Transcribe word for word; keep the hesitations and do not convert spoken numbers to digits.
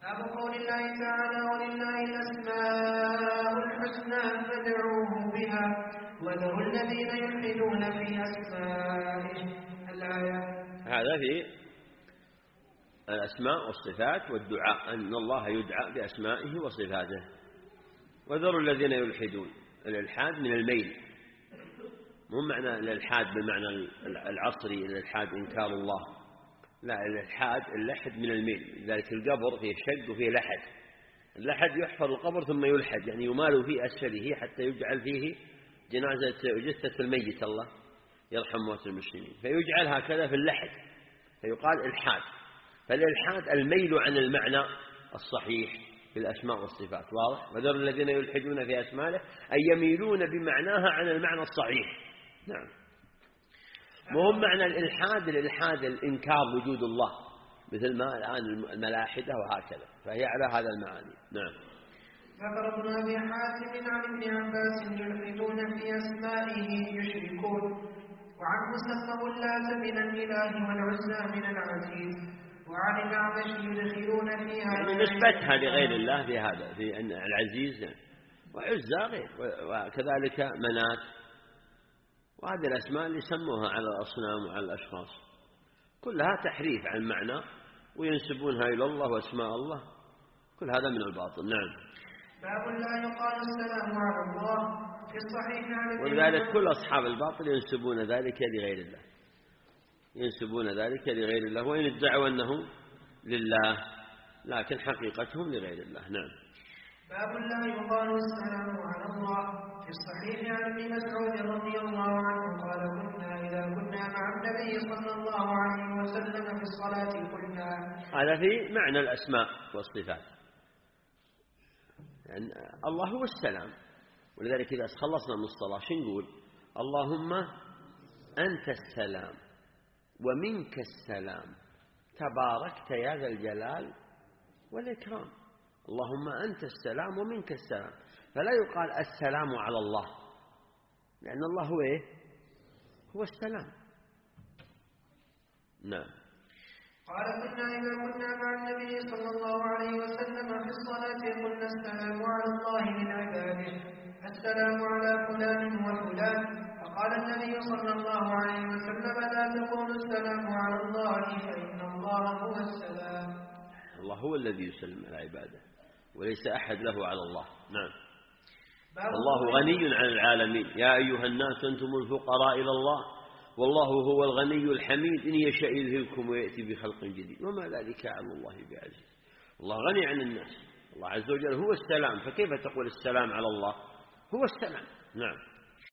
باب قول الله تعالى ولله الأسماء الحسنى فادعوه بها وذروا الذين يلحدون في أسمائه. الآية. هذا في الأسماء والصفات والدعاء، أن الله يدعى بأسمائه وصفاته. وذروا الذين يلحدون، الإلحاد من الميل، مو معنى الإلحاد بمعنى العصري الإلحاد إنكار الله، لا، الإلحاد اللحد من الميل. لذلك القبر فيه شق وفيه لحد، اللحد يحفر القبر ثم يلحد، يعني يمال في أسفله حتى يجعل فيه جنازة جثة الميت، الله يرحم موت المسلمين، فيجعل هكذا في اللحد، فيقال إلحاد. فالإلحاد الميل عن المعنى الصحيح في الأسماء والصفات، واضح؟ وذر الذين يلحدون في أسمائه أي يميلون بمعناها عن المعنى الصحيح. نعم. مهم معنى الإلحاد، الإلحاد الإنكار وجود الله، مثل ما الآن الملاحدة وهكذا، فهي على هذا المعاني. نعم. ذكر ابن أبي حاتم عن ابن عباس يلحدون في أسمائه يشركون، وعنه سموا اللات من الإله والعزى من العزيز، وعن الأعمش يدخلون فيها يعني نسبتها لغير الله في هذا، في أن العزيز وعزى غير، وكذلك منات، وهذه الأسماء اللي سموها على الأصنام وعلى الأشخاص كلها تحريف عن معنى، وينسبونها إلى الله واسماء الله، كل هذا من الباطل. نعم. باب لا يقال السلام على الله في الصحيح عن ولذلك كل أصحاب الباطل ينسبون ذلك لغير الله، ينسبون ذلك لغير الله، وإن ادعوا أنه لله لكن حقيقتهم لغير الله. نعم. باب لا يقال السلام على الله في الصحيح عن ابن مسعود رضي الله عنه قال كنا إذا كنا مع النبي صلى الله عليه وسلم في الصلاة قلنا. هذا في معنى الأسماء والصفات، يعني الله هو السلام، ولذلك إذا خلصنا من الصلاة شو نقول؟ اللهم أنت السلام ومنك السلام تباركت يا ذا الجلال والإكرام. اللهم أنت السلام ومنك السلام، فلا يقال السلام على الله، لأن الله هو إيه؟ هو السلام. نعم. قال كنا إذا كنا مع النبي صلى الله عليه وسلم في الصلاة قلنا السلام على الله من عباده، السلام على فلان وفلان، فقال النبي صلى الله عليه وسلم لا تقول السلام على الله فإن الله هو السلام. الله هو الذي يسلم على عباده، وليس أحد له على الله. نعم. الله غني عن العالمين، يا أيها الناس أنتم الفقراء إلى الله والله هو الغني الحميد، إن يشاء يذهبكم ويأتي بخلق جديد وما ذلك على الله بعزيز. الله غني عن الناس، الله عز وجل هو السلام، فكيف تقول السلام على الله؟ هو السلام. نعم.